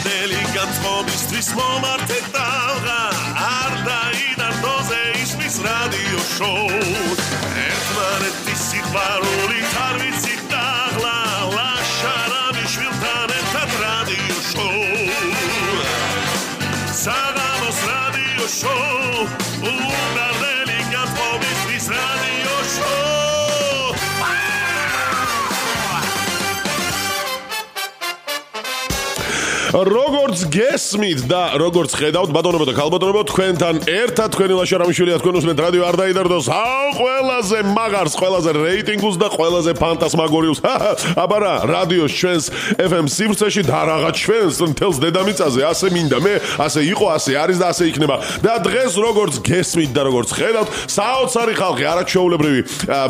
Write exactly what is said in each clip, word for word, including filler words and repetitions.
უგარდელი განწყობისთვის მომართეთ ტალღა არ დაიდარდოზე ისმის რადიო შოუ ერთმანეთის სიყვარულით არ ვიცით დაღლა ლაშარამიშვილთან ერთად რადიო შოუ საღამოს რადიო შოუ უგარდელი განწყობისთვის რადიო შოუ როგორც გესმით და როგორც ხედავთ ბატონებო და ქალბატონებო თქვენთან ერთად თქვენი ლაშარამიშვილია თქვენ უსმენთ რადიო არ დაიდარდოს აუ ყველაზე მაგარს ყველაზე რეიტინგულს და ყველაზე ფანტასმაგორიულს აბარა რადიოს ჩვენს ეფ ემ სივრცეში და რაღაც ჩვენს მთელს დედამიწაზე ასე მინდა მე ასე იყო ასე არის და ასე იქნება და დღეს როგორც გესმით და როგორც ხედავთ საოცარი ხალხი არაჩვეულებრივი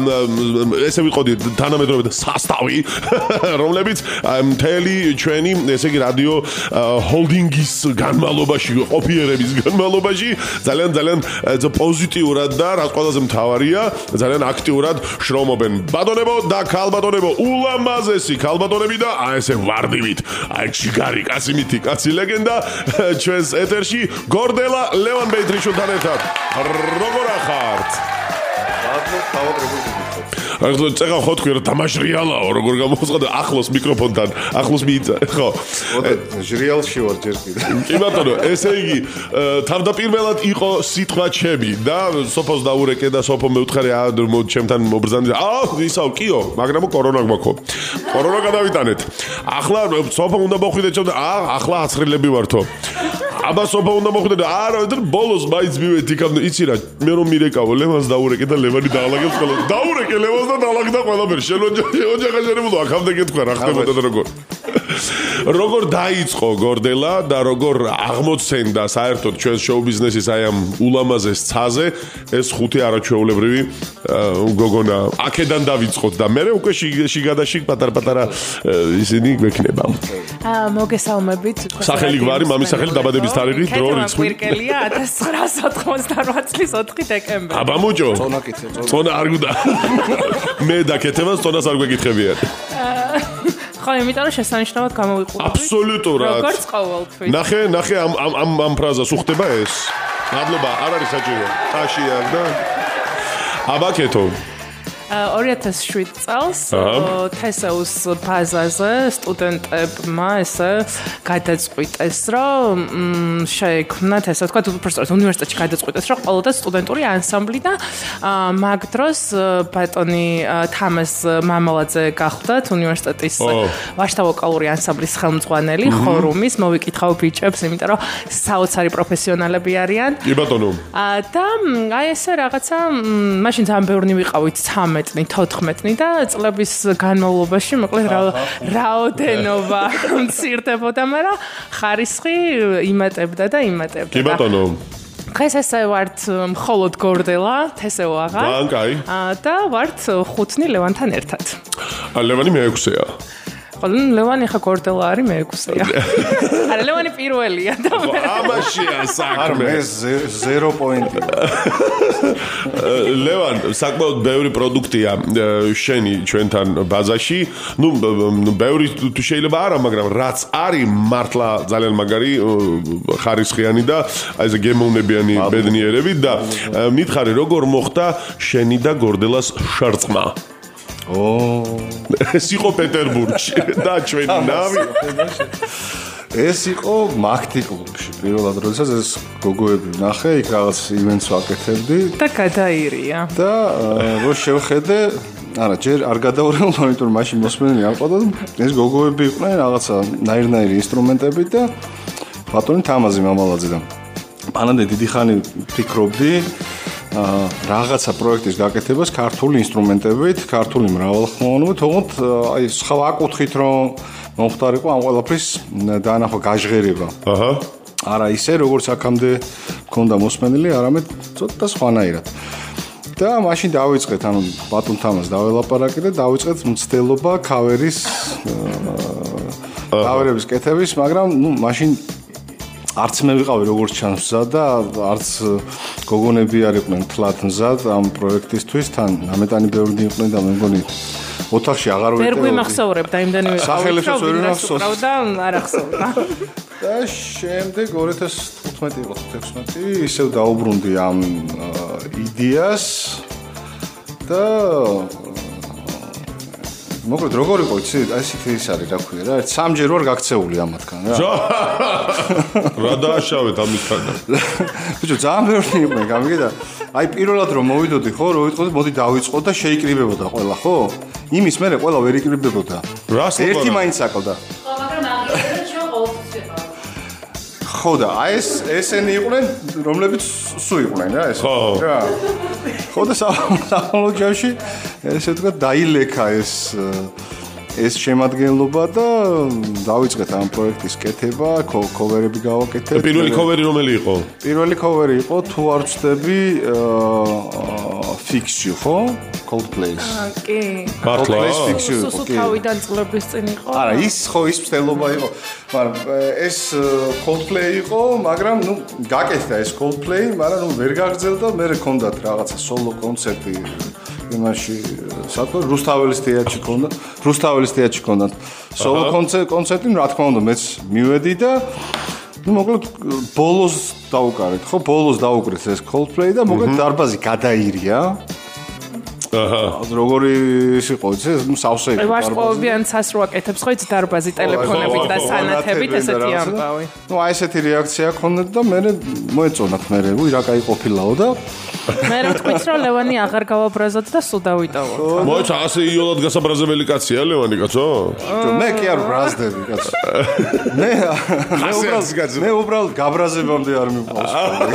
ესე ვიყოდი თანამედროვე და სასტავი რომლებიც მთელი ჩვენი ესე იგი რადიო ჰოლდინგის განმავლობაში ყოფიერების განმავლობაში ძალიან ძალიან პოზიტიურად და რაც ყველაზე მთავარია ძალიან აქტიურად შრომობენ ბატონებო და ქალბატონებო ულამაზესი ქალბატონები და აი ესე ვარდივით აი ჩიგარი კაცი მითი კაცი ლეგენდა ჩვენს ეთერში გორდელა ლევან ბეიტრიშვილთან ერთად როგორ ახართ ბატონო თავადრებული ახლა წეგა ხო თქვი რომ დამაშრიალაო როგორ გამოცხადა ახლოს მიკროფონთან ახლოს მიიწა ხო ჟრიალში ვარ ჯერ კიდე კი ბატონო ესე იგი თავდაპირველად იყო სიტყვა ჩემი და სოფოს დაურეკე და სოფო მეუთხარი ჩემთან მობრძანდი აა ისაო კიო მაგრამ კორონა გვაქო კორონა გადავიტანეთ ახლა სოფო უნდა მოხვიდე ჩემთან აა ახლა აცხრილები ვართო აბა სოფო უნდა მოხვიდე და არა ბოლოს მაინც მივედი იქამდე იცი რა მე რომ მირეკავო ლევანს დაურეკე და ლევანი დაალაგებს ყველა დაურეკე ლევანს და დაალაგდა ყველაფერი შენ ოჯახა შეიძლება ახამდე გეთქვა რა ხდებოდა და როგორ როგორ დაიწყო გორდელა და როგორ აღმოცენდა საერთოდ ჩვენს შოუ ბიზნესის აი ამ ულამაზეს ცაზე ეს ხუთი არაჩვეულებრივი გოგონა აქედან დავიწყოთ და მე უკვე შიგადაში პატარ-პატარა ისინი გვექნება აა მოგესალმებით სახელი გვარი მამის სახელი დაბადების თარიღი დრო რიცხვი კვირკელია ათას ცხრაასა ოცდაოთხ წლის ოთხი დეკემბერი აბა მუჭო წონა კითხე წონა არ გუდა მე დაკეთებას წონას არ გვეკითხებიან ხო იმიტომ რომ შესანიშნავად გამოვიყურებთ აბსოლუტურად როგორც ყოველთვის ნახე ნახე ამ ამ ამ ფრაზას უხდება ეს მადლობა არ არის საჭირო ტაშია და აბა კეთო ორი ათას შვიდ წელს თესეუს ბაზაზე სტუდენტებმა ესე გადაწყვიტეს რომ შეექმნათ ესე თქვა უბრალოდ უნივერსიტეტში გადაწყვიტეს რომ ყოველდღე სტუდენტური ანსამბლი და მაგ დროს ბატონი თამაზ მამალაძე გახლდათ უნივერსიტეტის ვაჟთა ვოკალური ანსამბლის ხელმძღვანელი ხორუმის მოვიკითხავ ბიჭებს იმიტომ რომ საოცარი პროფესიონალები არიან კი ბატონო და აი ესე რაღაცა მაშინ ძალიან ბევრი ვიყავით თოთხმეტი და წლების განმავლობაში მოკლედ რაოდენობა მცირდებოდა, მაგრამ ხარისხი იმატებდა და იმატებდა. კი ბატონო. დღეს ესე ვართ მხოლოდ გორდელა, თესეო აღარ. ბანკაი. და ვართ ხუთნი ლევანთან ერთად. ლევანი მეექვსეა. ხოლმე ლევანი ხა გორდელა არის მეექვსეა. არა ლევანი პირველია და ამაშია საქმე. მე ზერო პოინტი. ლევან, საკმაოდ ბევრი პროდუქტია შენი ჩვენთან ბაზაში. ნუ ბევრი თუ შეიძლება არა, მაგრამ რაც არის მართლა ძალიან მაგარი ხარისხიანი და აი ეს გემოვნებიანი ბედნიერები და მითხარი როგორ მოხდა შენი და გორდელას შერწყმა? ო ეს იყო პეტერბურგში და ჩვენი ნავი ეს იყო მაქთი კლუბში პირველად როდესაც ეს გოგოები ნახე იქ რაღაც ივენტს ვაკეთებდი და გადაირია და რო შევხედე არა ჯერ არ გადაურევ იმიტომ რომ მაშინ მოსმენელი არ ყავდა ეს გოგოები იყვნენ რაღაცა ნაირ-ნაირი ინსტრუმენტები და ბატონი თამაზი მამალაძე და მანამდე დიდი ხანი ფიქრობდი რაღაცა პროექტის გაკეთებას ქართული ინსტრუმენტებით, ქართული მრავალხმოვანობით, თუმცა აი სხვა აკუთხით რომ მომხდარიყო ამ ყველაფრის დაანახო გაჟღერება. აჰა. არა ისე როგორც აქამდე მქონდა მოსმენელი, არამედ ცოტა სხვანაირად. და მაშინ დავიწყეთ, ანუ ბატონ თამაზ დაველაპარაკე და დავიწყეთ მცდელობა ქავერის ქავერების კეთების, მაგრამ ნუ მაშინ არც მე ვიყავი როგორც ჩანს მზად და არც გოგონები არ იყვნენ თლათ მზად ამ პროექტისთვის თან ამეტანი ბევრი იყვნენ და მე მგონი ოთახში აღარ ვერ ვეტეოდი. გვიმახსოვრებდა იმდენივე სახელებსაც ვერ ვიმახსოვს. და არ ახსოვდა. და შემდეგ ორი ათას თხუთმეტი იყო თექვსმეტი ისევ დაუბრუნდი ამ იდეას და მოკლედ როგორ იყო იცი აი ესეთი ის არის რა ქვია რა სამჯერ ვარ გაქცეული ამათგან რა რა დააშავეთ ამისგან ბიჭო ძალიან ბევრი იყო გამიგე აი პირველად რომ მოვიდოდი ხო რო ვიტყოდი მოდი დავიწყო და შეიკრიბებოდა ყველა ხო იმის მერე ყველა ვერ იკრიბებოდა ერთი მაინც აკლდა ხო მაგრამ აგიწერეთ ჩვენ ყოველთვის ვიყავ ხო და აი ეს ესენი იყვნენ რომლებიც სუ იყვნენ რა ეს რა ხო და სამალო ჯამში ესე თქვა დაილექა ეს ეს შემადგენლობა და დავიწყეთ ამ პროექტის კეთება, კოვერები გავაკეთეთ. პირველი კოვერი რომელი იყო? პირველი კოვერი იყო თუ არ ვწდები Fix You, ხო? Coldplay-ს. კი. Coldplay-ს Fix You იყო, კი. თავიდან წლების წინ იყო. არა, ის ხო ის მცდელობა იყო. მაგრამ ეს Coldplay იყო, მაგრამ ნუ გაკეთდა ეს Coldplay, მაგრამ ნუ ვერ გაგრძელდა, მე მქონდათ რაღაცა სოლო კონცერტი იმაში საერთოდ რუსთაველის თეატრში ქონდა რუსთაველის თეატრში ქონდა სოლო კონცერტი რა თქმა უნდა მეც მივედი და ну მოკლედ ბოლოს დაუკარეთ ხო ბოლოს დაუკრეთ ეს Coldplay და მოკლედ დარბაზი გადაირია აჰა როგორი იყო ეს ну სავსე იყო ვარსკვლავებიან ცას რო აკეთებს ხო იცი დარბაზი ტელეფონებით და სანათებით ესეთი ამბავი ну აი ესეთი რეაქცია ქონდათ და მე მოეწონათ მე უი რა кай ყოფილაო და მე ვთქვით რომ ლევანი აღარ გავაბრაზოთ და სულ დავიტოვოთ. მოიცა ასე იოლად გასაბრაზებელი კაცია ლევანი კაცო? მე კი არ ბრაზდები კაცო. მე მე უბრალოდ მე უბრალოდ გაბრაზებამდე არ მიყვავს.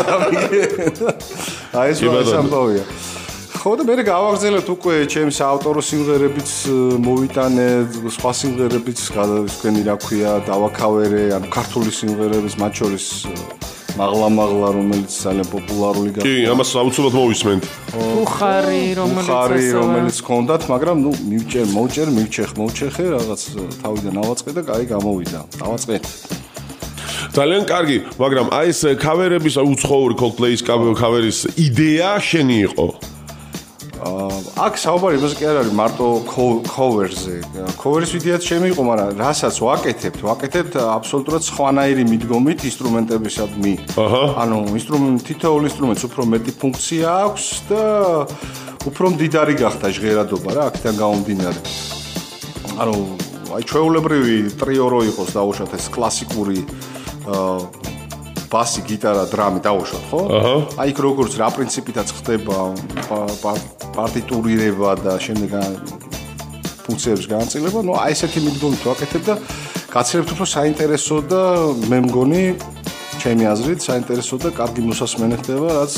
აი ეს ის ამბავია. ხო და მე გავაგზავნეთ უკვე ჩემს ავტორო სიმღერებიც მოვიტანე, სხვა სიმღერებიც თქვენი რა ქვია, დავაქავერე, ანუ ქართული სიმღერების მათ შორის მაღლა-მაღლა რომელიც ძალიან პოპულარული გახდა. კი, ამას აუცილებლად მოვისმენთ. უხარი, რომელიც უხარი, რომელიც ჰქონდათ, მაგრამ ნუ მივჭერ, მოვჭერ, მივჩეხ, მოვჩეხე, რაღაც თავიდან ავაწყე და კაი გამოვიდა. დავაწყეთ. ძალიან კარგი, მაგრამ აი ეს კავერების უცხოური Coldplay-ის კავერის იდეა შენი იყო? აქ საუბარი იმაზე კი არ არის მარტო cover-ზე. cover-ის ვიდეაც ჩემი იყო, მაგრამ რასაც ვაკეთებთ, ვაკეთებთ აბსოლუტურად სხვანაირი მიდგომით ინსტრუმენტებისადმი. აჰა. ანუ ინსტრუმენტ თითოეულ ინსტრუმენტს უფრო მეტი ფუნქცია აქვს და უფრო მდიდარი გახდა ჟღერადობა რა, აქედან გამომდინარე. ანუ აი ჩვეულებრივი ტრიო რო იყოს დაუშვათ ეს კლასიკური აა ბასი, გიტარა, დრამი დავუშვათ, ხო? აჰა. აი იქ როგორც რა პრინციპითაც ხდება პარტიტურირება და შემდეგ ფუნქციების განაწილება, ნუ აი ესეთი მიდგომით ვაკეთებ და გაცილებით უფრო საინტერესო და მე მგონი ჩემი აზრით საინტერესო და კარგი მოსასმენი ხდება, რაც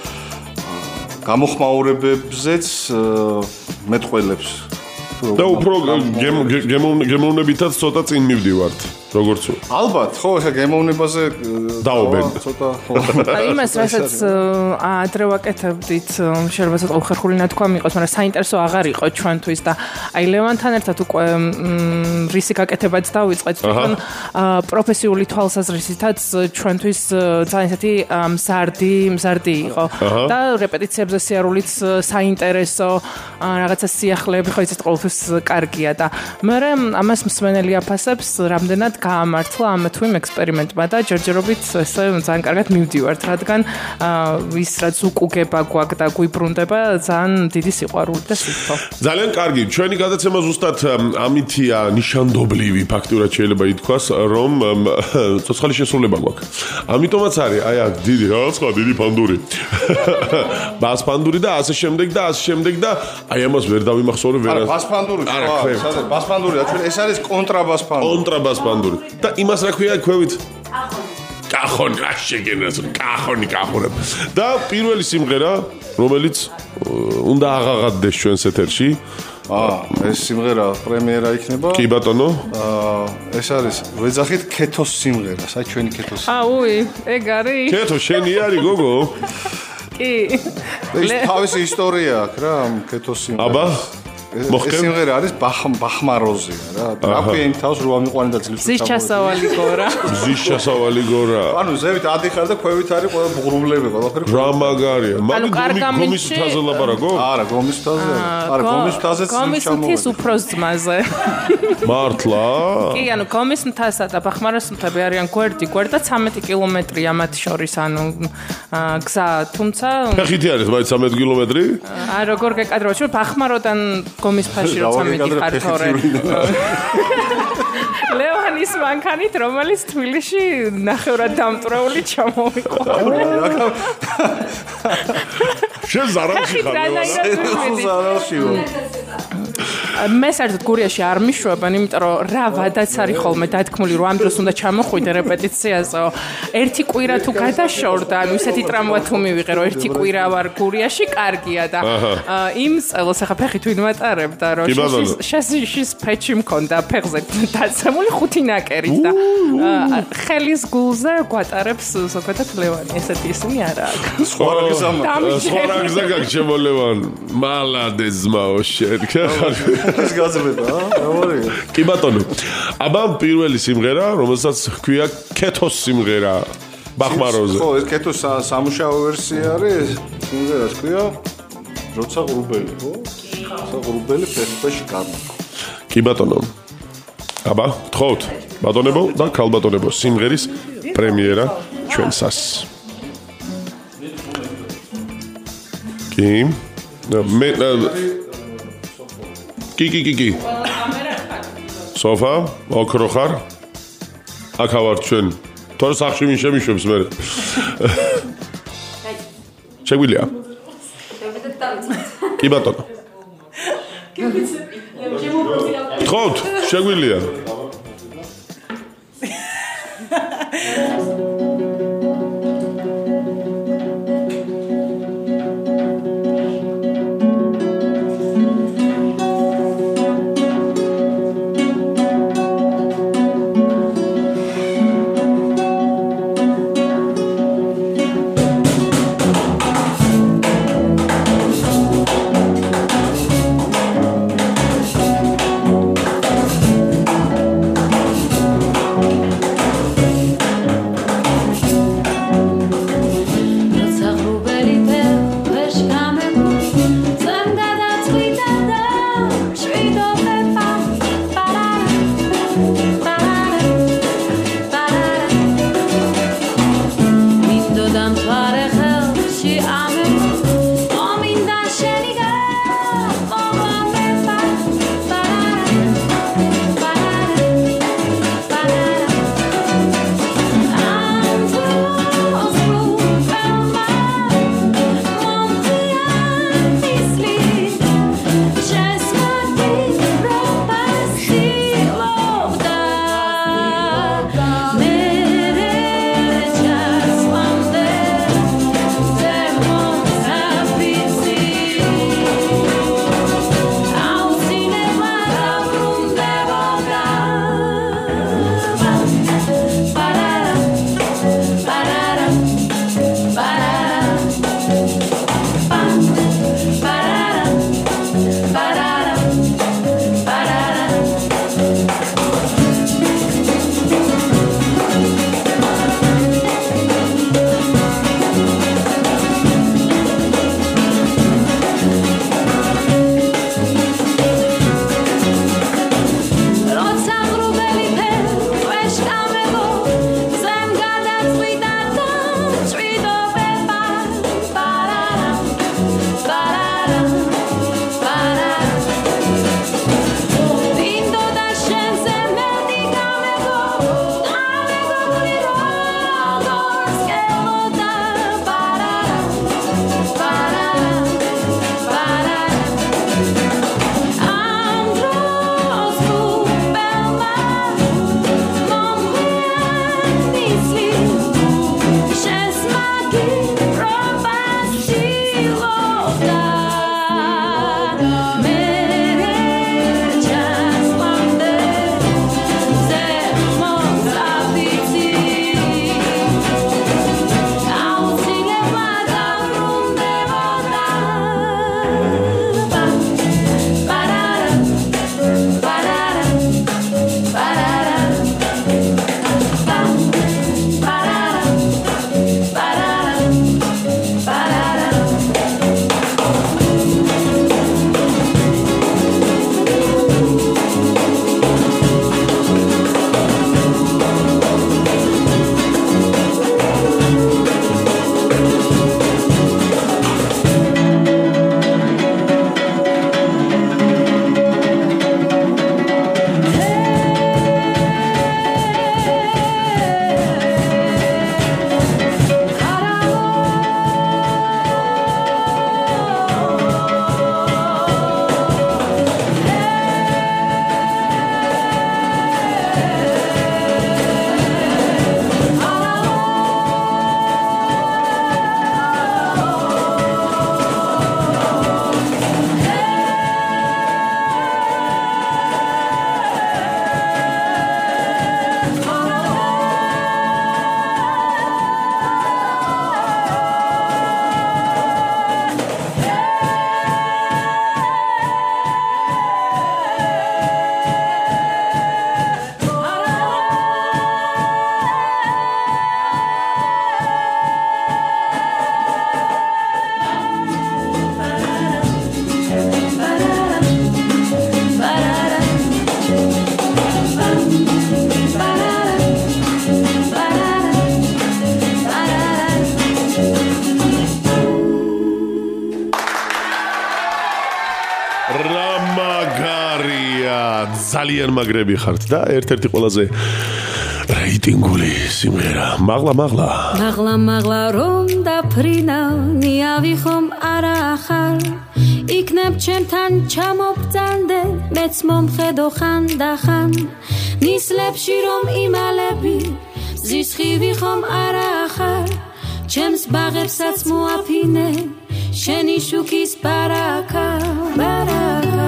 გამოხმაურებებზეც მეტყველებს. და უფრო გემოვნებითაც ცოტა წინ მივდივართ. როგორც ალბათ ხო ეხა გემოვნებაზე დაობენ ცოტა ხო აი იმას რასაც ადრე ვაკეთებდით შეიძლება ცოტა უხერხული ნათქვამი იყოს მაგრამ საინტერესო აღარ იყო ჩვენთვის და აი ლევანთან ერთად უკვე რისი გაკეთებაც დავიწყეთ თქო პროფესიული თვალსაზრისითაც ჩვენთვის ძალიან ისეთი მზარდი მზარდი იყო და რეპეტიციებზე სიარულიც საინტერესო რაღაცა სიახლეები ხო იცით ყოველთვის კარგია და მე ამას მსმენელი აფასებს რამდენად გაამართლა ამ თუ იმ ექსპერიმენტმა და ჯერჯერობით ესე ძალიან კარგად მივდივართ, რადგან ის რაც უკუგება გვაქვს და გვიბრუნდება ძალიან დიდი სიყვარული და სიტყვა. ძალიან კარგი. ჩვენი გადაცემა ზუსტად ამითია ნიშანდობლივი ფაქტურად შეიძლება ითქვას, რომ ცოცხალი შესრულება გვაქვს. ამიტომაც არის აი აქ დიდი რაღაცა დიდი პანდური. ბას პანდური და ასე შემდეგ და ასე შემდეგ და აი ამას ვერ დავიმახსოვრე ვერ. არა, ბას პანდური. არა, სადაც ბას პანდური, ეს არის კონტრაბას პანდური. კონტრაბას პანდური. და იმას რა ქვია ქვევით? კახონი. კახონი, რა შეგენას, კახონი, კახონი. და პირველი სიმღერა, რომელიც უნდა აღაღადდეს ჩვენს ეთერში. აა, ეს სიმღერა პრემიერა იქნება. კი ბატონო. აა, ეს არის ვეძახით ქეთოს სიმღერა, საერთოდ ჩვენი ქეთოს. აა, უი, ეგ არის. ქეთო შენი არის გოგო? კი. ეს თავისი ისტორია აქვს რა, ქეთოს სიმღერა. აბა ეს სიმღერა არის ბახმაროზია რა. ტრაფიენ თავს რო ამიყვანი და ძლივს ზის ჩასავალი გორა. ზის ჩასავალი გორა. ანუ ზევით ადიხარ და ქვევით არის ყველა ბღრუბლები ყველაფერი. რა მაგარია. მაგრამ გომის თაზე ლაპარაკო? არა, გომის თაზე. არა, გომის თაზეც გომის მთის უფროს ძმაზე. მართლა? კი, ანუ გომის მთასა და ბახმაროს მთები არიან გვერდი, გვერდა ცამეტი კილომეტრია მათ შორის, ანუ გზა, თუმცა ფეხითი არის მაინც ცამეტი კილომეტრი? აა როგორ გეკადრო, ჩვენ ბახმაროდან გომის ფაში როცა მიდიხარ თორე. ლევანის მანქანით, რომელიც თბილისში ნახევრად დამტვრეული ჩამოვიყვანე. შენ ზარალში ხარ? ზარალში ვარ. მე საერთოდ გურიაში არ მიშვებენ, იმიტომ რომ რა ვადაც არის ხოლმე დათქმული, რომ ამ დროს უნდა ჩამოხვიდე რეპეტიციაზე. ერთი კვირა თუ გადაშორდა, ანუ ისეთი ტრამვა თუ მივიღე, რომ ერთი კვირა ვარ გურიაში, კარგია და იმ წელს ახლა ფეხი თუ იმატარებდა, რომ შეს ფეჩი მქონდა ფეხზე დაცემული ხუთი ნაკერით და ხელის გულზე გვატარებს ზოგადად ლევანი, ესეთი ისინი არა აქვს. სხვა რაგზა გაგჩემოლევან. მალადეს ზმაო შენ. ეს გაზრდება, რა? კი ბატონო. აბა პირველი სიმღერა, რომელსაც ჰქვია კეთოს სიმღერა ბახმაროზე. ხო, ეს კეთოს სამუშაო ვერსია არის. სიმღერას ჰქვია როცა ღრუბელი, ხო? როცა ღრუბელი ფეხში კარმა. კი ბატონო. აბა, გთხოვთ, ბატონებო და ქალბატონებო, სიმღერის პრემიერა ჩვენსას. კი. მე კი კი კი კი სოფა ოქრო ხარ აქ ვარ ჩვენ თორე სახში ვინ შემიშვებს მე შეგვიძლია კი ბატონო გთხოვთ შეგვიძლია ძალიან მაგრები ხართ და ერთ-ერთი ყველაზე რეიტინგული სიმღერა. მაღლა, მაღლა. მაღლა, მაღლა რომ დაფრინავ, ნიავი ხომ არა ახალ. იქნებ ჩემთან ჩამობძანდე, მეც მომხედო ხანდახან. ნისლებში რომ იმალები, მზის ხივი ხომ არა ახალ. ჩემს ბაღებსაც მოაფინე, შენი შუქის ბარაკა, ბარაკა.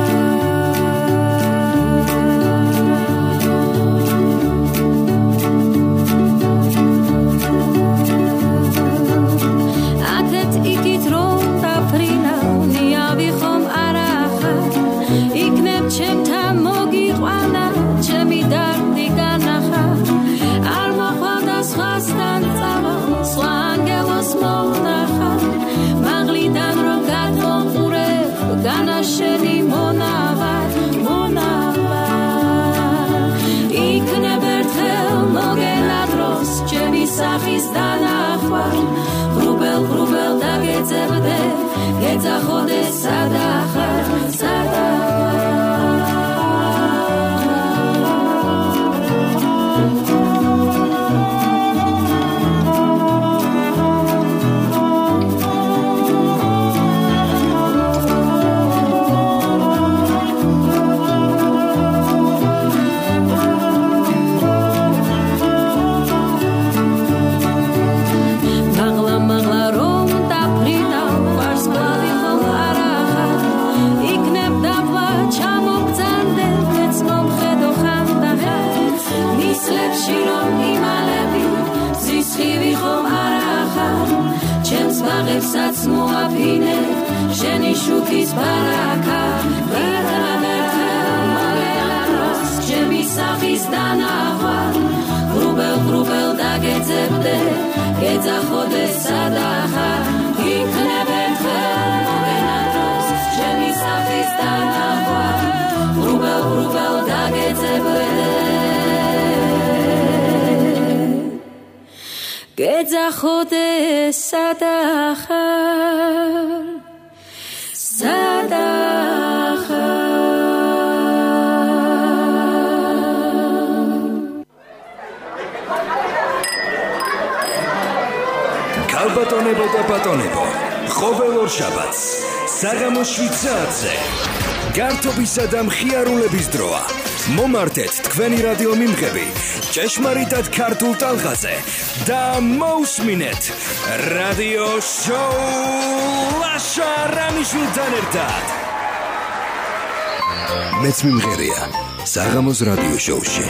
სახის დანახვა ბრუბელ ბრუბელ დაგეძებდე გეძახოდე სადახარ სადახარ ბაღებსაც მოაფინე შენი შუქის ბარაკა ვერანერთელმაგელაროს ჩემი სახის დანახვა ბრუბელ ბრუბელ დაგეძებდე გეძახოდე სადახარ იქნებ ერთხელმაგელაროს ჩემი სახის დანახვა ბრუბელ ბრუბელ დაგეძებდე გეძახოდე სადახარ სადახარ გალბატონებო და ბატონებო ყოველ ორშაბათს საღამოს შვიდ საათზე გართობისა და მხიარულების დროა მომართეთ თქვენი რადიო მიმღები ჭეშმარიტად ქართულ ტალღაზე და მოусმინეთ რადიო შოუ ლაშა რამიშვილთან ერთად მეც მიმღერია საღამოს რადიო შოუში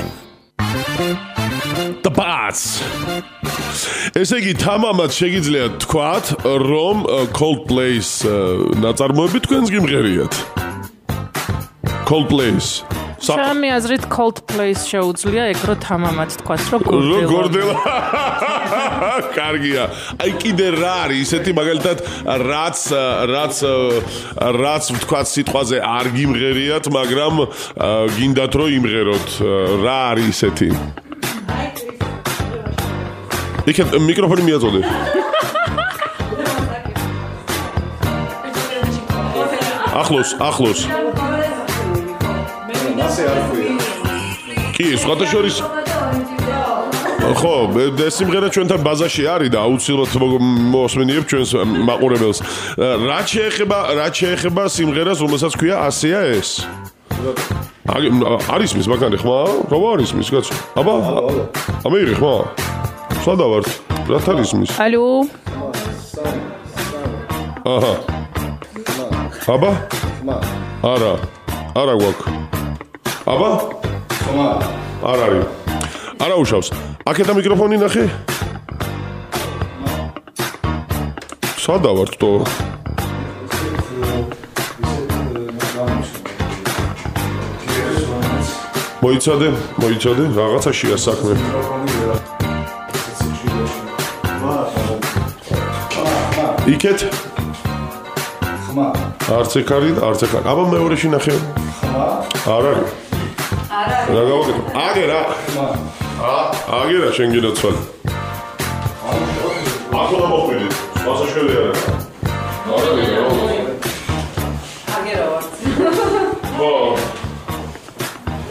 The Bats. ესე იგი თამამად შეგიძლიათ თქვათ რომ Coldplay-ს ნაწარმოები თქვენს გიმღერიათ Coldplay-ს სამი აზრით Coldplay-ს შეუძლია ეგ რო თამამად თქვას რომ გორდელა კარგია აი კიდე რა არის ისეთი მაგალითად რაც რაც რაც ვთქვათ სიტყვაზე არ გიმღერიათ მაგრამ გინდათ რომ იმღეროთ რა არის ისეთი იქეთ მიკროფონი მიაწოდე ახლოს ახლოს კი, სხვათა შორის ხო, ეს სიმღერა ჩვენთან ბაზაში არის და აუცილებლად მოусმენიებ ჩვენს მაყურებელს. რაც შეეხება, რაც შეეხება სიმღერას, რომელსაც ქვია ასეა ეს. არის მის მაგარი ხმა? რა არის მის კაცო? აბა? ამეიღე ხმა? სადა ვართ? რათ არის მის? ალო? აჰა. აბა? ხმა. არა. არა გვაქვს. აბა? ხმა. არ არის. არა უშავს. აქეთა მიკროფონი ნახე? სადა ვართ თო? მოიცადე, მოიცადე, რაღაცაშია საქმე. იქეთ? ხმა. არც ეგ არის, არც ეგ არის. აბა მეორეში ნახე. ხმა. არ არის. არ არის. რა გავაკეთო? აგერა. ხმა. ა, აგერა შენ გინაცვალ. ახლა მოყვიდით. მასაშველი არა. არ არის რა. აგერა ვარ. ხო.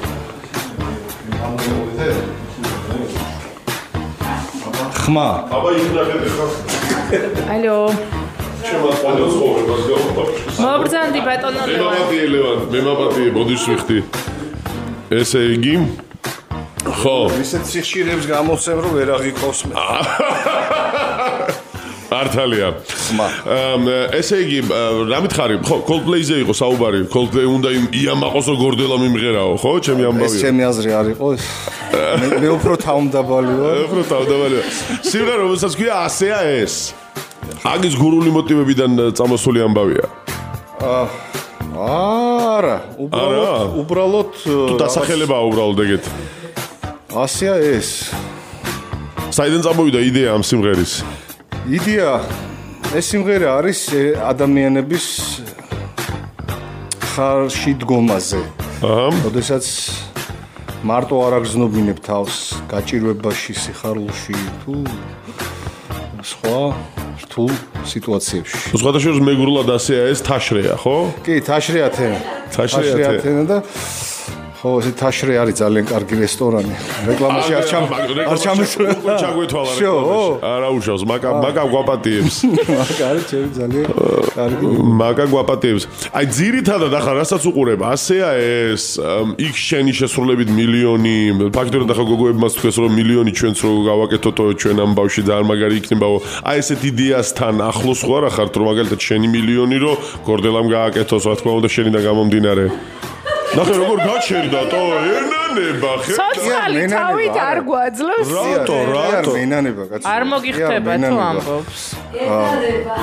ხმა. აბა იქნახეთ ხა. ალო. ჩემო ყოლო ცხოვრებას გავხობ. მოგბრძანდი ბატონო ლევან. მემაპატიე ლევან, მემაპატიე, ბოდიშ ვიხდი. ესე იგი ხო. ისეთ სიხშირებს გამოსცემ რომ ვერ აღიქვავს მე. ართალია. ხმა. ესე იგი რა მითხარი? ხო, Coldplay-ზე იყო საუბარი. Coldplay უნდა იამაყოს რომ გორდელა მიმღერაო, ხო? ჩემი ამბავია. ეს ჩემი აზრი არ იყო. მე უფრო თავმდაბალი ვარ. უფრო თავმდაბალი ვარ. სიმღერა რომელსაც ქვია ასეა ეს. აგის გურული მოტივებიდან წამოსული ამბავია. არა, უბრალოდ უბრალოდ თუ დასახელებაა უბრალოდ ეგეთ. ასეა ეს. საიდან წამოვიდა იდეა ამ სიმღერის? იდეა ეს სიმღერა არის ადამიანების ხარში დგომაზე. აჰა. როდესაც მარტო არ აგზნობინებ თავს გაჭირვებაში, სიხარულში თუ სხვა რთულ სიტუაციებში. სხვადასხვა მეგრულად ასეა ეს თაშრეა, ხო? კი, თაშრე ათენა. თაშრე ათენა და ხო, ეს თაშრე არის ძალიან კარგი რესტორანი. რეკლამაში არ ჩამ არ ჩამისროლა. უკვე ჩაგვეთვალა რეკლამაში. არა უშავს, მაკა მაკა გვაპატიებს. მაკა არის ჩემი ძალიან კარგი. მაკა გვაპატიებს. აი ძირითადად ახლა რასაც უყურებ, ასეა ეს იქ შენი შესრულებით მილიონი, ფაქტობრივად ახლა გოგოებმაც თქვეს რომ მილიონი ჩვენც რო გავაკეთოთო ჩვენ ამ ბავში ძალიან მაგარი იქნებაო. აი ესეთ იდეასთან ახლოს ხარ ახართ რომ მაგალითად შენი მილიონი რო გორდელამ გააკეთოს, რა თქმა უნდა შენიდან გამომდინარე. ნახე როგორ გაჩერდათო ენანება ხე სოციალი თავით არ გვაძლევს რატო რატო ენანება კაცო არ მოგიხდება თუ ამბობს ენანება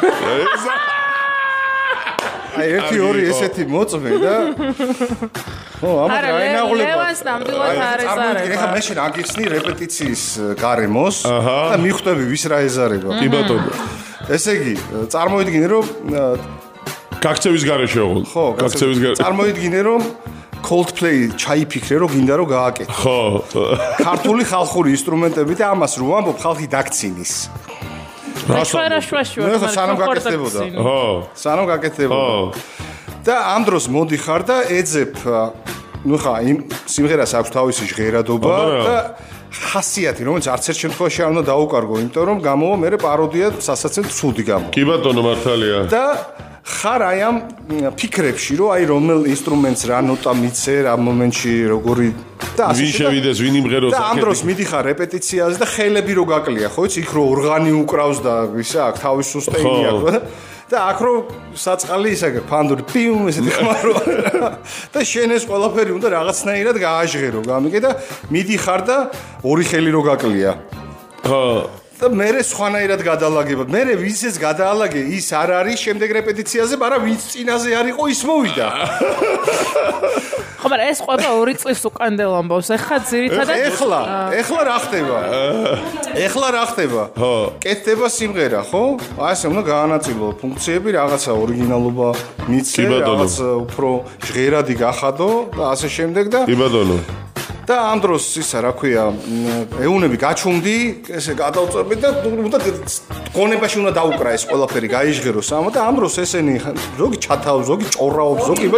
აი ერთი ორი ესეთი მოწმე და ხო ამას აინაღლება ლევანს ნამდვილად არ ეზარება ეხლა მე შენ აგიხსნი რეპეტიციის გარემოს და მიხვდები ვის რა ეზარება კი ბატონო ესე იგი წარმოიდგინე რომ გაქცევის გარეშე ოღონდ. ხო, გაქცევის გარეშე. წარმოიდგინე რომ Coldplay ჩაიფიქრე რომ გინდა რომ გააკეთო. ხო. ქართული ხალხური ინსტრუმენტები და ამას რო ამბობ ხალხი დაგცინის. რაშვარა შვაშვა. ნუ ხო სანამ გაკეთდებოდა. ხო. სანამ გაკეთდებოდა. ხო. და ამ დროს მოდიხარ და ეძებ ნუ ხა იმ სიმღერას აქვს თავისი ჟღერადობა და ხასიათი, რომელიც არც ერთ შემთხვევაში არ უნდა დაუკარგო, იმიტომ რომ გამოვა მე პაროდია სასაცილო ცუდი გამო. კი ბატონო მართალია. და ხარ აი ამ ფიქრებში, რომ აი რომელ ინსტრუმენტს რა ნოტა მიცე, რა მომენტში როგორი და ასე ვინ შევიდეს, ვინ იმღეროს და ამ დროს მიდიხარ რეპეტიციაზე და ხელები რო გაკლია, ხო იცი, იქ რო ორგანი უკრავს და ისა აქ თავის სუსტეინი აქვს და აქ რო საწყალი ისე ფანდური პიუმ ესეთი ხმარო და შენ ეს ყველაფერი უნდა რაღაცნაირად გააჟღერო, გამიგე და მიდიხარ და ორი ხელი რო გაკლია. ხო. და მე სხვანაირად გადალაგება. მე ვის ეს გადაალაგე, ის არ არის შემდეგ რეპეტიციაზე, მაგრამ ვინც წინაზე არ იყო, ის მოვიდა. ხო, მაგრამ ეს ყובה ორი წლის უკანდელ ამბავს. ეხლა ძირითადად ეხლა, ეხლა რა ხდება? ეხლა რა ხდება? ხო. კეთდება სიმღერა, ხო? ასე უნდა გაანაწილო ფუნქციები, რაღაცა ორიგინალობა მიცე, რაღაც უფრო ჟღერადი გახადო და ასე შემდეგ და კი ბატონო. და ამ დროს ისა რა ქვია ეუნები გაჩუმდი ესე გადავწყვეტ და უნდა გონებაში უნდა დაუკრა ეს ყველაფერი გაიჟღეროს ამა და ამ დროს ესენი ზოგი ჩათავს ზოგი ჭორაობს ზოგი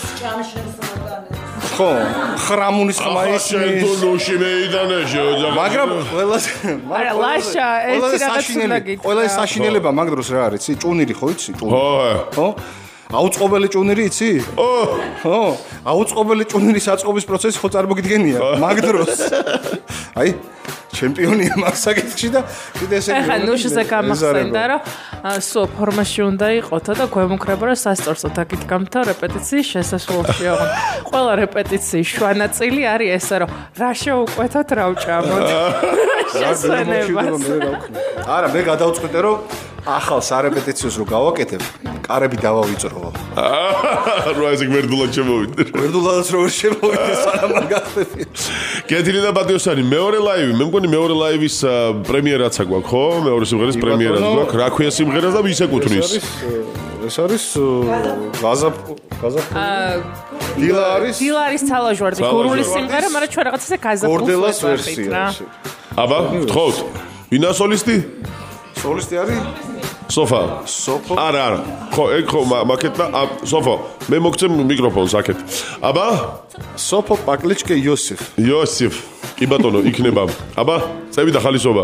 ხო ხრამუნის ხმა ისინი ნუში მეიდანეში მაგრამ ყველას არა ლაშა ეს რაღაც უნდა გითხრა ყველა ეს საშინელება მაგ დროს რა არის იცი ჭუნირი ხო იცი ჭუნირი ხო ხო აუწყობელი ჭუნირი იცი? ო, ხო. აუწყობელი ჭუნირის აწყობის პროცესი ხო წარმოგიდგენია მაგ დროს. აი, ჩემპიონია მაგ საკითხში და კიდე ესე ეხა ნუშზე გამახსენდა რომ სულ ფორმაში უნდა იყოთო და გვემუქრება რომ სასწორსოდ აკითხამთო რეპეტიციის შესასრულში აღონ. ყველა რეპეტიციის შვანაწილი არის ესე რომ რა შეუყვეთოთ რა ვჭამოთ. შესვენებას. არა, მე გადავწყვეტე რომ ახალ სარეპეტიციოს რო გავაკეთებ, კარები დავავიწრო. რა ესე გვერდულად შემოვიდე. გვერდულადაც რო შემოვიდე, სანამ არ გახდები. კეთილი და პატიოსანი, მეორე ლაივი, მე მგონი მეორე ლაივის პრემიერაცა გვაქვს, ხო? მეორე სიმღერის პრემიერაც გვაქვს. რა ქვია სიმღერა და ვის ეკუთვნის? ეს არის გაზა გაზა დილა არის დილა არის თალაჟვარდი გურული სიმღერა, მაგრამ ჩვენ რაღაც ესე გაზაფხულს გორდელას ვერსია. აბა, გთხოვთ. ვინა სოლისტი? სოლისტი არის სოფა. სოფო. არა, არა. ხო, ეგ ხო მაკეტა, სოფო. მე მოგცემ მიკროფონს აქეთ. აბა? სოფო პაკლიჩკე იოსიფ. იოსიფ. კი ბატონო, იქნება. აბა, წევი და ხალისობა.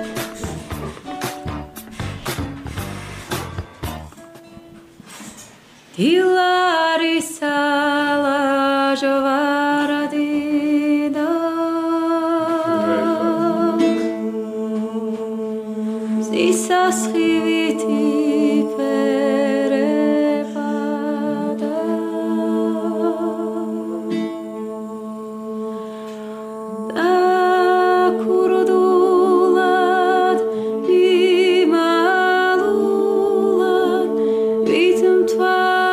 Hilari sala jovaradida Zisas khiviti perepada Da kurdulad bimalulad Vitum tva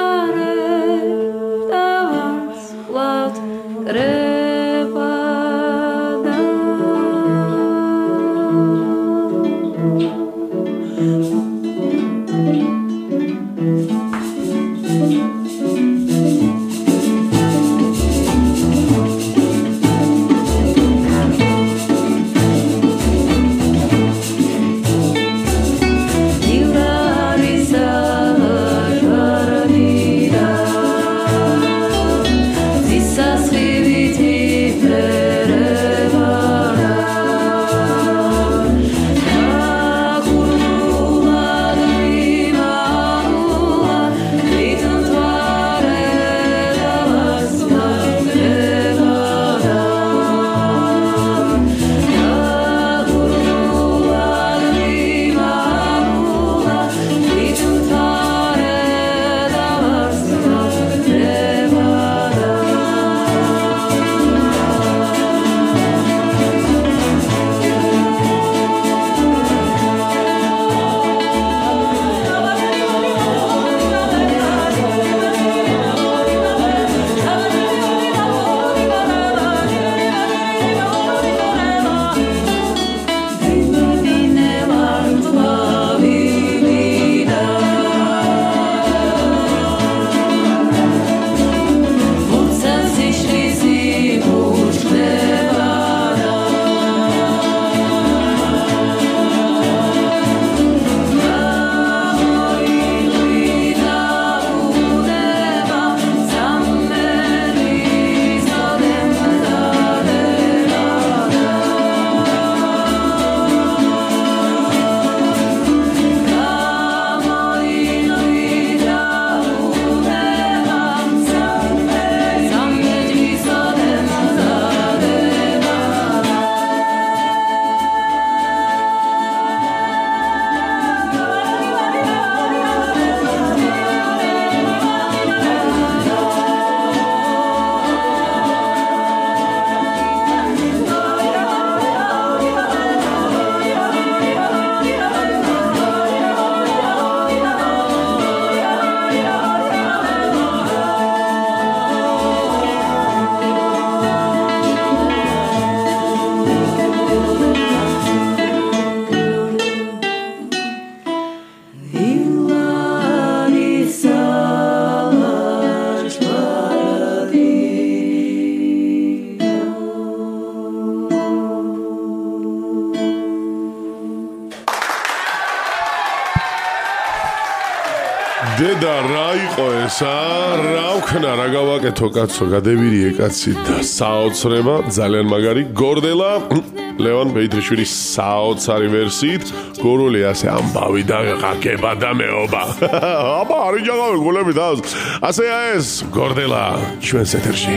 დედა რა იყო ესა? რა ვქნა, რა გავაკეთო კაცო, გადევირიე კაცი და საოცრება, ძალიან მაგარი. გორდელა ლევან ბეიტრიშვილის საოცარი ვერსიით, გორული ასე ამბავი და ყაკება და მეობა. აბა, არიჯაღავი გულები და ასეა ეს გორდელა ჩვენს ეთერში.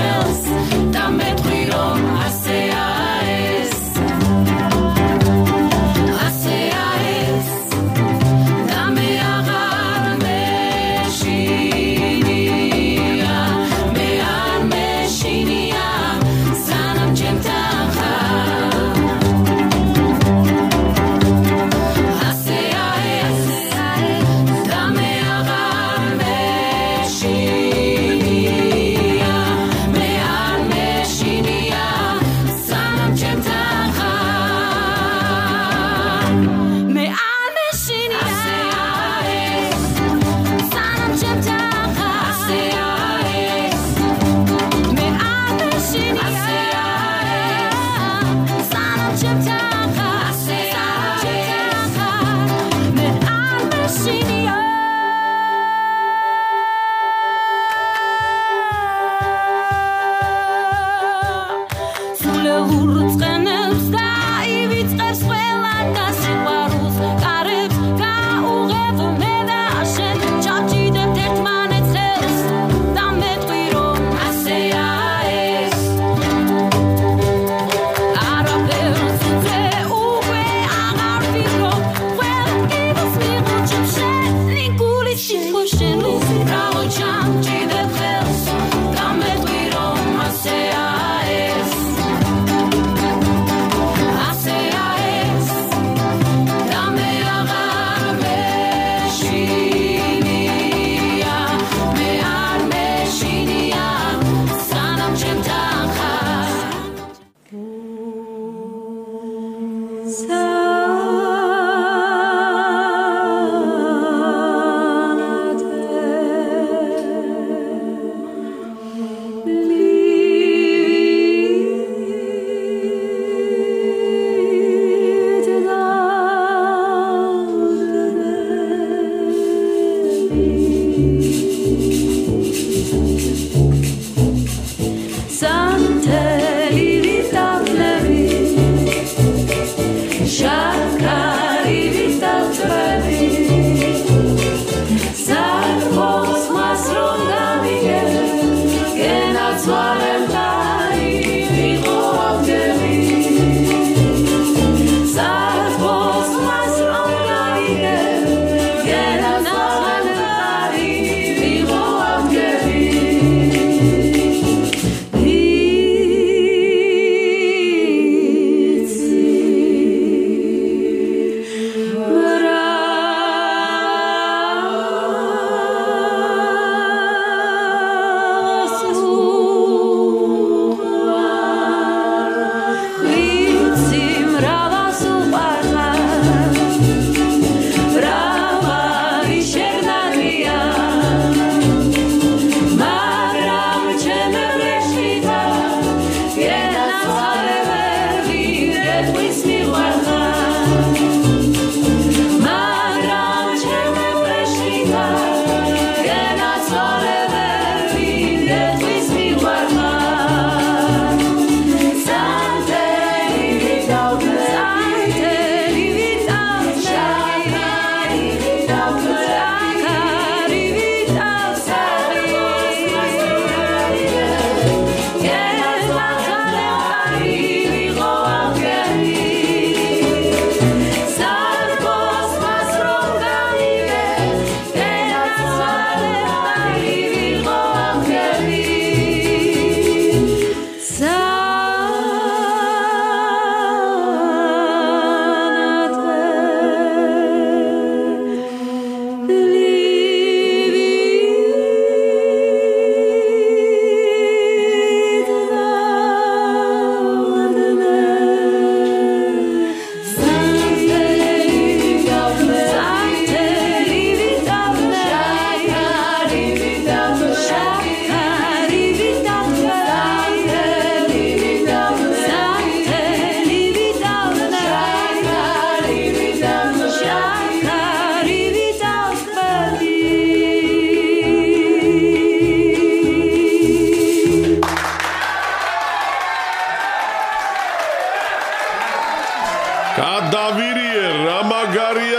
ხელს და მეტყვი რომ ასეა ეს ასეა ეს და მე აღარ მეშინია მე არ მეშინია სანამ ჩემთან ხარ ასეა ეს და მე აღარ მეშინია მე არ მეშინია სანამ ჩემთან ხარ მე არ მეშინია ასეა ეს სანამ ჩემთან ხარ ასეა ეს მე არ მეშინია ასეა ეს სანამ ჩემთან ხარ ასეა ეს მე არ მეშინია სულელურ წყენებს დაივიწყებს ყველა და სიყვარულს კარებს გაუღებ მე და შენ ჩაჭიდებ ერთმანეთს ხელს და მეტყვი რომ ასეა ეს არაფერს ზე უკვე აღარ ვფიქრობ ყველა კიბოს მივუჩებ შენი გულის სიტყვა შენი რავო ჩამჭიდებ ხელს და მეტყვი რომ ასეა ეს ასეა ეს და მე აღარ მეშინია მე არ მეშინია სანამ ჩემთან ხარ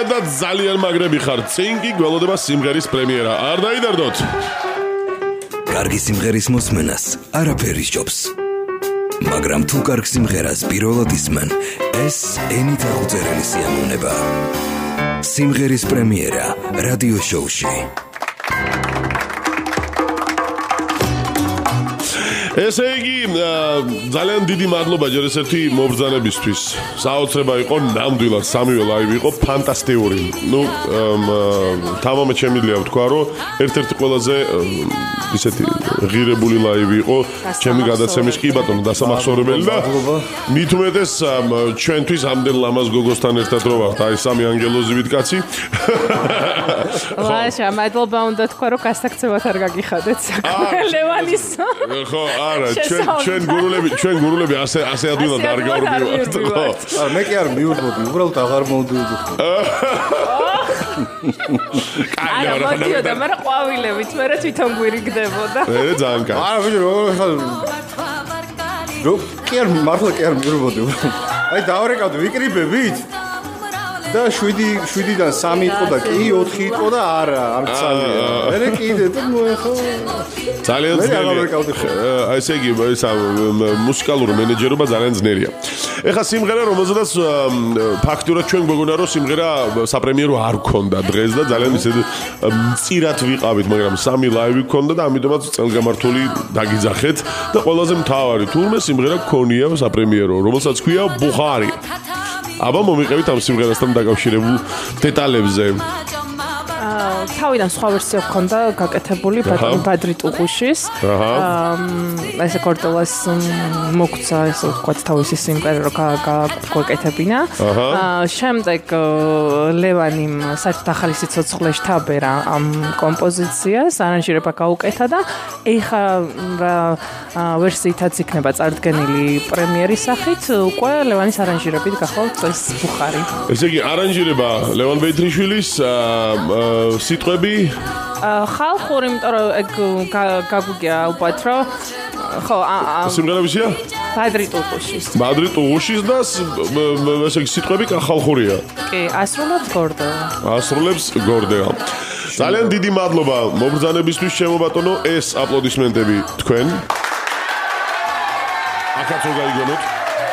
ძალიან მაგრები ხართ. წინ კი გველოდება სიმღერის პრემიერა. არ დაიდარდოთ. კარგი სიმღერის მოსმენას არაფერი სჯობს. მაგრამ თუ კარგ სიმღერას პირველად ისმენ, ეს ენით აღწერილი სიამოვნებაა. სიმღერის პრემიერა რადიო შოუში. ესე იგი, ძალიან დიდი მადლობა ჯერ ესეთი მობრძანებისთვის. საოცრება იყო, ნამდვილად სამივე ლაივი იყო ფანტასტიკური. ნუ თამამად შემიძლია ვთქვა, რომ ერთ-ერთი ყველაზე ისეთი ღირებული ლაივი იყო ჩემი გადაცემის კი ბატონო დასამახსოვრებელი და მით უმეტეს ჩვენთვის ამდენ ლამაზ გოგოსთან ერთად რო ვართ, აი სამი ანგელოზივით კაცი. ლაშა, მადლობა უნდა თქვა, რომ გასაქცევად არ გაგიხადეთ საქმე ლევანის. ხო, არა, ჩვენ ჩვენ გურულები, ჩვენ გურულები ასე ასე ადვილად არ გავრბივართ, ხო? არა, მე კი არ მიურბოდი, უბრალოდ აღარ მოვდივდი. არა, მოდიოდა, მაგრამ ყვავილებით, მე რა თვითონ გვირიგდებოდა. ე, ძალიან კაი. არა, ბიჭო, რო კი არ მართლა კი არ მიურბოდი. აი დავრეკავდი ვიკრიბებით. და შვიდი შვიდიდან სამი იყო და კი ოთხი იყო და არა, არ ცალია. მე კიდე და მოეხო. ძალიან ძნელია. აი ესე იგი, ეს მუსიკალური მენეჯერობა ძალიან ძნელია. ეხლა სიმღერა, რომელზედაც ფაქტურად ჩვენ გვეგონა, რომ სიმღერა საპრემიერო არ გქონდა დღეს და ძალიან ისე მწირად ვიყავით, მაგრამ სამი ლაივი გქონდა და ამიტომაც წელგამართული დაგიძახეთ და ყველაზე მთავარი, თურმე სიმღერა გქონია საპრემიერო, რომელსაც ქვია ბუხარი. აბა მომიყევით ამ სიმღერასთან დაკავშირებულ დეტალებზე. თავიდან სხვა ვერსია ჰქონდა გაკეთებული ბადრი ტუღუშის. აა ესე კორტელას მოგცა ესე ვთქვათ თავისი სიმღერა რო გაგვეკეთებინა. აა შემდეგ ლევანიმ საერთოდ ახალი სიცოცხლე შთაბერა ამ კომპოზიციას, არანჟირება გაუკეთა და ეხა რა ვერსიითაც იქნება წარდგენილი პრემიერის სახით, უკვე ლევანის არანჟირებით გახვალთ ეს ბუხარი. ესე იგი არანჟირება ლევან ბეითრიშვილის სიტყვები ხალხური, იმიტომ რომ ეგ გაგვიგია ალბათ რომ ხო სიმღერებია? ბადრი ტუღუშის. ბადრი ტუღუშის და ესე იგი სიტყვები ხალხურია. კი, ასრულებს გორდევა. ასრულებს გორდევა. ძალიან დიდი მადლობა მობრძანებისთვის ჩემო ბატონო, ეს აპლოდისმენტები თქვენ. აქაც რო გაიგონოთ.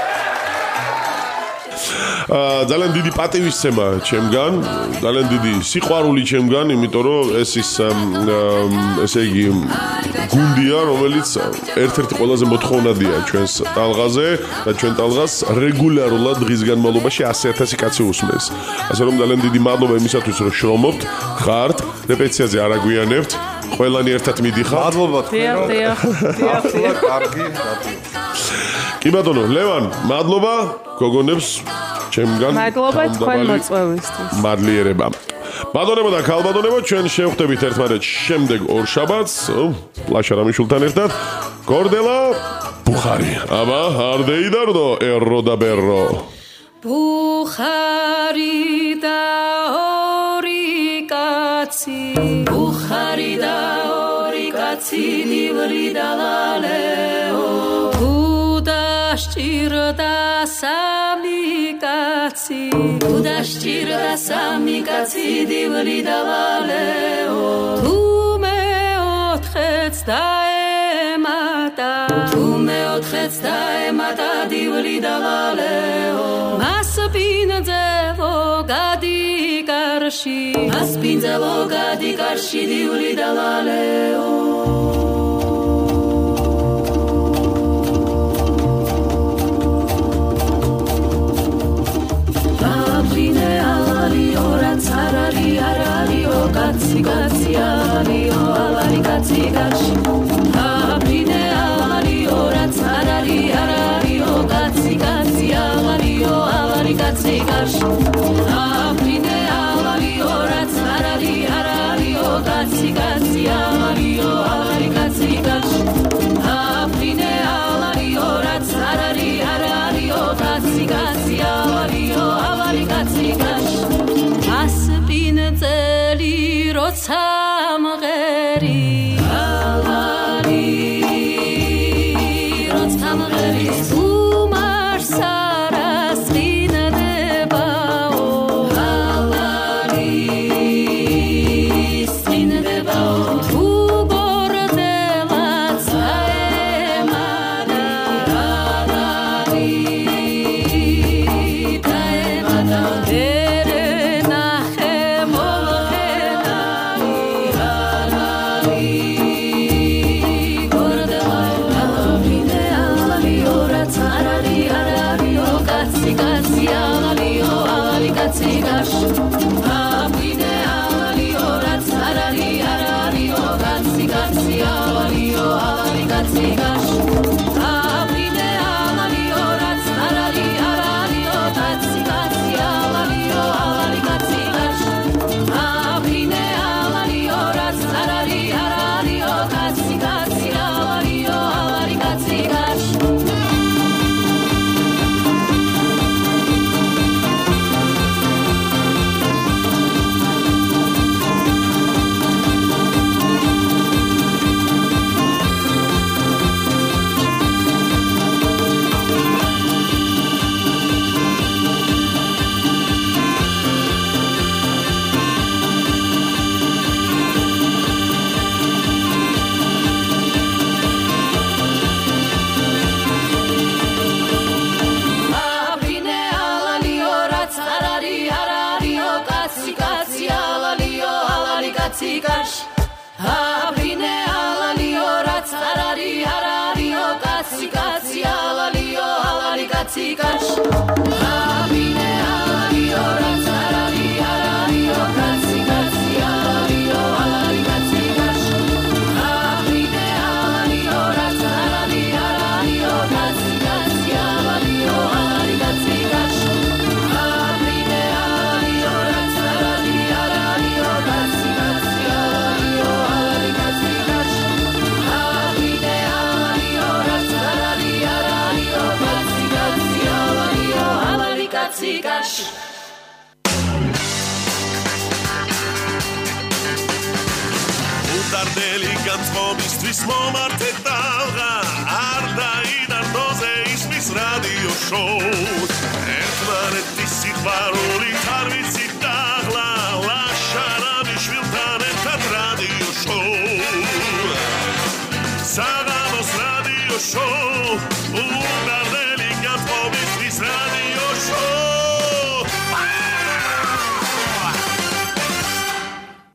ძალიან დიდი პატივისცემა ჩემგან, ძალიან დიდი სიყვარული ჩემგან, იმიტომ რომ ეს ის ესე იგი გუნდია, რომელიც ერთ-ერთი ყველაზე მოთხოვნადია ჩვენს ტალღაზე და ჩვენ ტალღას რეგულარულად დღის განმავლობაში ასი ათასი კაცი უსმენს. ასე რომ ძალიან დიდი მადლობა იმისათვის, რომ შრომობთ, ხართ, რეპეტიციაზე არ აგვიანებთ, ყველანი ერთად მიდიხართ. მადლობა თქვენ. დიახ, დიახ, დიახ. კარგი, კი ბატონო, ლევან, მადლობა გოგონებს ჩემგან. მადლობა თქვენ მოწვევისთვის. მადლიერება. ბატონებო და ქალბატონებო, ჩვენ შევხვდებით ერთმანეთს შემდეგ ორ შაბათს, ლაშა რამიშვილთან ერთად. გორდელა ბუხარი. აბა, არ დეიდარდო ერო და ბერო. ბუხარი და ორი კაცი, ბუხარი და ორი კაცი ნივრი და ლალეო. Ჭირდა სამი კაცი, უდაშჭირდა სამი კაცი დივლი და ვალეო. თუ მეოთხეც დაემატა, თუ მეოთხეც დაემატა დივლი და ვალეო. მას პინძელო გადიკარში, მას პინძელო გადიკარში დივლი და ვალეო. Sarari arari o katsi katsi arari o alari katsi katsi Aprine alari o sarari arari o katsi katsi alari o alari katsi katsi Aprine alari o sarari arari o katsi katsi alari o alari katsi katsi Aprine alari o sarari arari o katsi katsi alari o alari katsi katsi Asbin zeli rotsam geri alari კაციგაშ აფრინე ალალიო რაც არარი არარიო კაცი კაცი ალალიო ალალი კაციგაშ აფრინე ალალიო რაც არარი არარიო კაცი კაცი ალალიო ალალი კაციგაშ კაციგაშ აფრინე ალალიო რაც არარი არარიო კაცი კაცი ალალიო ალალი კაციგაშ აფრინე ალალიო რაც არარი არარიო კაცი კაცი ალალიო ალალი კაციგაშ აფრინე ალალიო რაც არარი არარიო კაცი კაცი ალალიო ალალი კაციგაშ აფრინე ალალიო რაც არარი არარიო კაცი კაციგაშ უდარდელი განწყობისთვის მომართე ტალღა არ დაიდარდოზე ისმის რადიო შოუ ერთმანეთის სიყვარულით არ ვიცით დაღლა ლაშარაბიშვილთან ერთად რადიო შოუ საღამოს რადიო შოუ